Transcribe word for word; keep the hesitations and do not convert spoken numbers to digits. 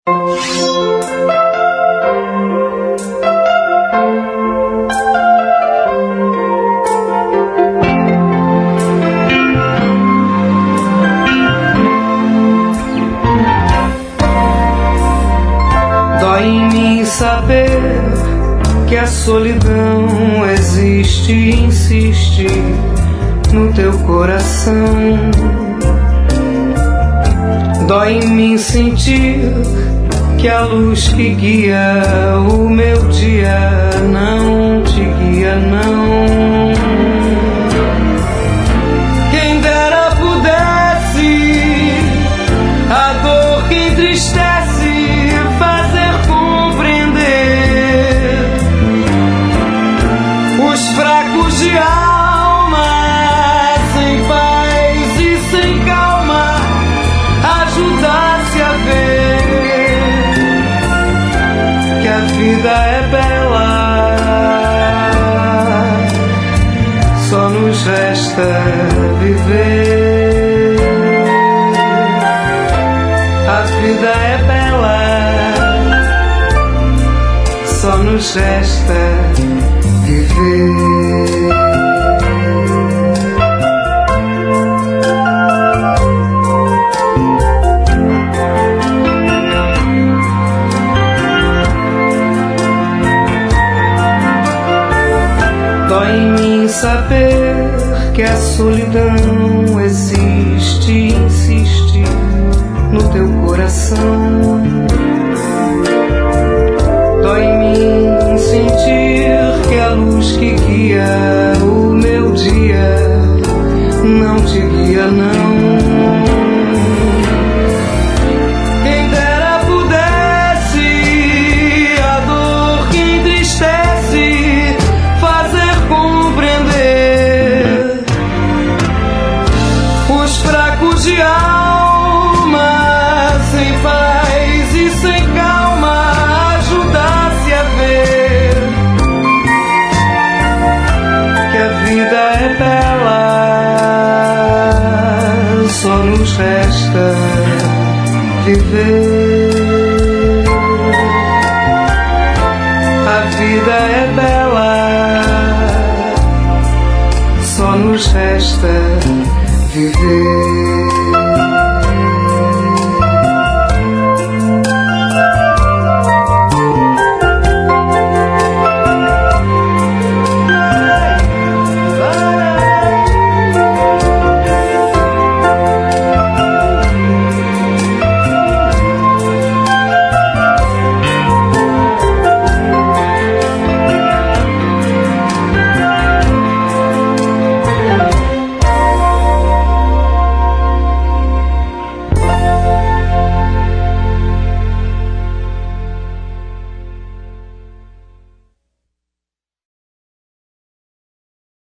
Dói em mim saber que a solidão existe e insiste no teu coração. Dói em mim sentir que a luz que guia o meu dia não te guia, não. Quem dera pudesse a dor que entristece fazer compreender os fracos de alma sem paz e sem calma, ajudar-se a ver que a vida é bela, só nos resta viver. A vida é bela, só nos resta viver. Dói em mim saber que a solidão existe e insiste no teu coração. Dói em mim sentir que a luz que guia o meu dia não te guia, não. Quem dera pudesse a dor que entristece fazer compreender os fracos de alma sem paz e sem calma, ajudar-se a ver que a vida é bela, só nos resta viver. A vida é bela, só nos resta viver.